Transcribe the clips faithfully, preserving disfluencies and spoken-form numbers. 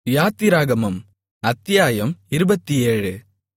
யாத்திராகமம் அத்தியாயம் இருபத்தேழு.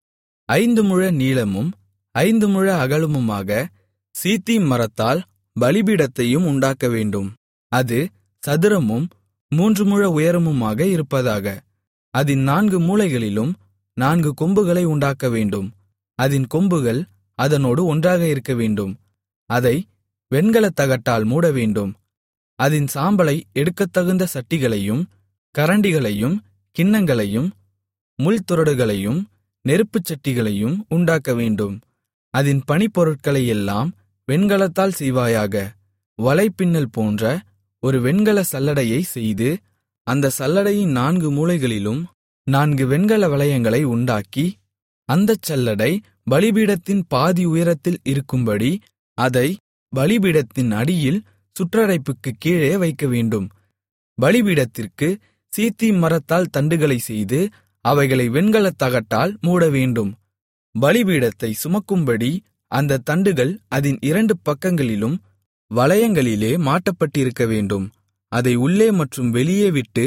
ஐந்து முழ நீளமும் ஐந்து முழ அகலமுமாக சீத்திம் மரத்தால் பலிபீடத்தையும் உண்டாக்கவேண்டும். அது சதுரமும் மூன்று முழ உயரமுமாக இருப்பதாக. அதின் நான்கு மூலைகளிலும் நான்கு கொம்புகளை உண்டாக்கவேண்டும். அதின் கொம்புகள் அதனோடு ஒன்றாக இருக்கவேண்டும். அதை வெண்கலத் தகட்டால் மூடவேண்டும். அதின் சாம்பலை எடுக்கத்தகுந்த சட்டிகளையும் கரண்டிகளையும் கிண்ணங்களையும் முள்துறடுகளையும் நெருப்புச்சட்டிகளையும் உண்டாக்கவேண்டும். அதின் பணிப்பொருட்களையெல்லாம் வெண்கலத்தால் செய்வாயாக. வலைப்பின்னல் போன்ற ஒரு வெண்கல சல்லடையை செய்து அந்த சல்லடையின் நான்கு மூலைகளிலும் நான்கு வெண்கல வளையங்களை உண்டாக்கி, அந்தச் சல்லடை பலிபீடத்தின் பாதி உயரத்தில் இருக்கும்படி அதை பலிபீடத்தின் அடியில் சுற்றடைப்புக்குக் கீழே வைக்கவேண்டும். பலிபீடத்திற்கு சீத்திம் மரத்தால் தண்டுகளைச் செய்து அவைகளை வெண்கலத் தகட்டால் மூடவேண்டும். பலிபீடத்தை சுமக்கும்படி அந்த தண்டுகள் அதின் இரண்டு பக்கங்களிலும் வளையங்களிலே மாட்டப்பட்டிருக்கவேண்டும். அதை உள்ளே மற்றும் வெளியே விட்டு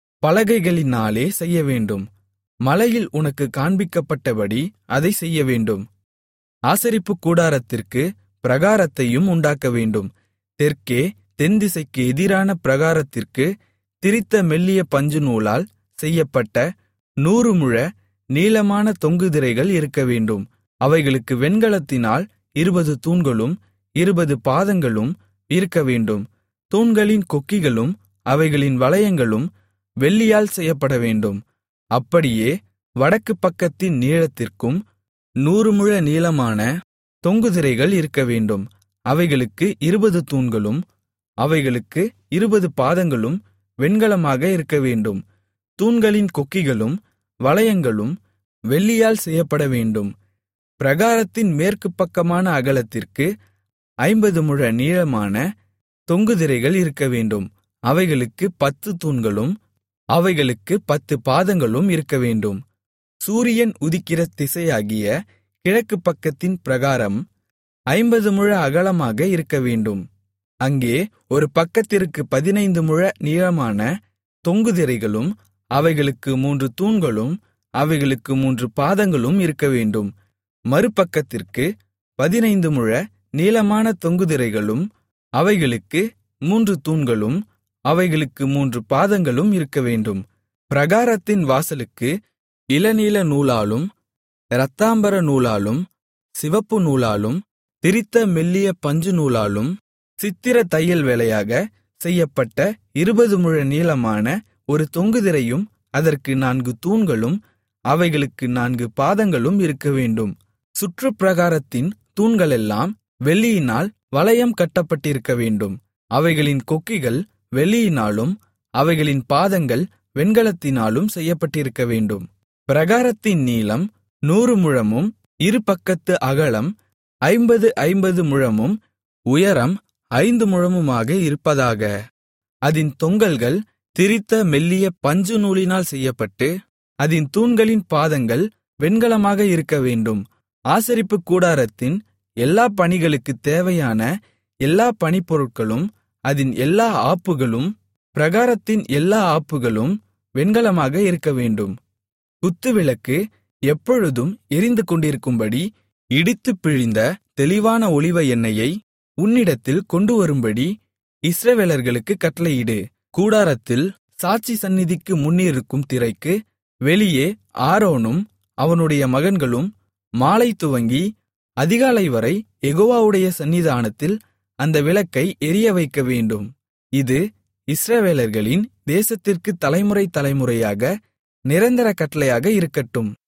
பலகைகளினாலே செய்யவேண்டும். மலையில் உனக்கு காண்பிக்கப்பட்டபடி அதை செய்யவேண்டும். ஆசரிப்புக் கூடாரத்திற்கு பிராகாரத்தையும் உண்டாக்கவேண்டும். தெற்கே தென்திசைக்கு எதிரான பிராகாரத்திற்கு திரித்த மெல்லிய பஞ்சுநூலால் செய்யப்பட்ட நூறு முழ நீளமான தொங்கு திரைகள் இருக்கவேண்டும். அவைகளுக்கு வெண்கலத்தினால் இருபது தூண்களும் இருபது பாதங்களும் இருக்கவேண்டும். தூண்களின் கொக்கிகளும் அவைகளின் வளையங்களும் வெள்ளியால் செய்யப்படவேண்டும். அப்படியே வடக்கு பக்கத்தின் நீளத்திற்கும் நூறு முழ நீளமான தொங்கு திரைகள் இருக்கவேண்டும். அவைகளுக்கு இருபது தூண்களும் அவைகளுக்கு இருபது பாதங்களும் வெண்கலமாக இருக்கவேண்டும். தூண்களின் கொக்கிகளும் வளையங்களும் வெள்ளியால் செய்யப்படவேண்டும். பிராகாரத்தின் மேற்கு பக்கமான அகலத்திற்கு ஐம்பது முழ நீளமான தொங்கு திரைகள் இருக்கவேண்டும். அவைகளுக்கு பத்து தூண்களும் அவைகளுக்கு பத்து பாதங்களும் இருக்கவேண்டும். சூரியன் உதிக்கிற திசையாகிய கிழக்கு பக்கத்தின் பிராகாரம் ஐம்பது முழ அகலமாக இருக்கவேண்டும். அங்கே ஒரு பக்கத்திற்கு பதினைந்து முழ நீளமான தொங்கு திரைகளும் அவைகளுக்கு மூன்று தூண்களும் அவைகளுக்கு மூன்று பாதங்களும் இருக்கவேண்டும். மறுபக்கத்திற்கு பதினைந்து முழ நீளமான தொங்கு திரைகளும் அவைகளுக்கு மூன்று தூண்களும் அவைகளுக்கு மூன்று பாதங்களும் இருக்கவேண்டும். பிராகாரத்தின் வாசலுக்கு இளநீல நூலாலும் இரத்தாம்பர நூலாலும் சிவப்பு நூலாலும் திரித்த மெல்லிய பஞ்சு நூலாலும் சித்திர தையல் வேலையாக செய்யப்பட்ட இருபது முழ நீளமான ஒரு தொங்கு திரையும் அதற்கு நான்கு தூண்களும் அவைகளுக்கு நான்கு பாதங்களும் இருக்கவேண்டும். சுற்றுப்பிராகாரத்தின் தூண்களெல்லாம் வெள்ளியினால் வளையம் கட்டப்பட்டிருக்கவேண்டும். அவைகளின் கொக்கிகள் வெள்ளியினாலும் அவைகளின் பாதங்கள் வெண்கலத்தினாலும் செய்யப்பட்டிருக்கவேண்டும். பிராகாரத்தின் நீளம் நூறு முழமும் இரு பக்கத்து அகலம் ஐம்பது ஐம்பது முழமும் உயரம் ஐந்து முழமுமாக இருப்பதாக. அதின் தொங்கல்கள் திரித்த மெல்லிய பஞ்சு நூலினால் செய்யப்பட்டு அதின் தூண்களின் பாதங்கள் வெண்கலமாக இருக்கவேண்டும். ஆசரிப்புக் கூடாரத்தின் எல்லா பணிகளுக்குத் தேவையான எல்லா பணிப்பொருட்களும் அதின் எல்லா ஆப்புகளும் பிராகாரத்தின் எல்லா ஆப்புகளும் வெண்கலமாக இருக்கவேண்டும். குத்துவிளக்கு எப்பொழுதும் எரிந்து கொண்டிருக்கும்படி இடித்துப் பிழிந்த தெளிவான ஒலிவ எண்ணெயை உன்னிடத்தில் கொண்டுவரும்படி இஸ்ரவேலர்களுக்குக் கட்டளையிடு. கூடாரத்தில் சாட்சி சந்நிதிக்கு முன்னிருக்கும் திரைக்கு வெளியே ஆரோனும் அவனுடைய மகன்களும் மாலை துவங்கி அதிகாலைவரை யெகோவாவுடைய சந்நிதானத்தில் அந்த விளக்கை எரிய வைக்கவேண்டும். இது இஸ்ரவேலர்களின் தேசத்திற்கு தலைமுறை தலைமுறையாக நிரந்தர கட்டளையாக இருக்கட்டும்.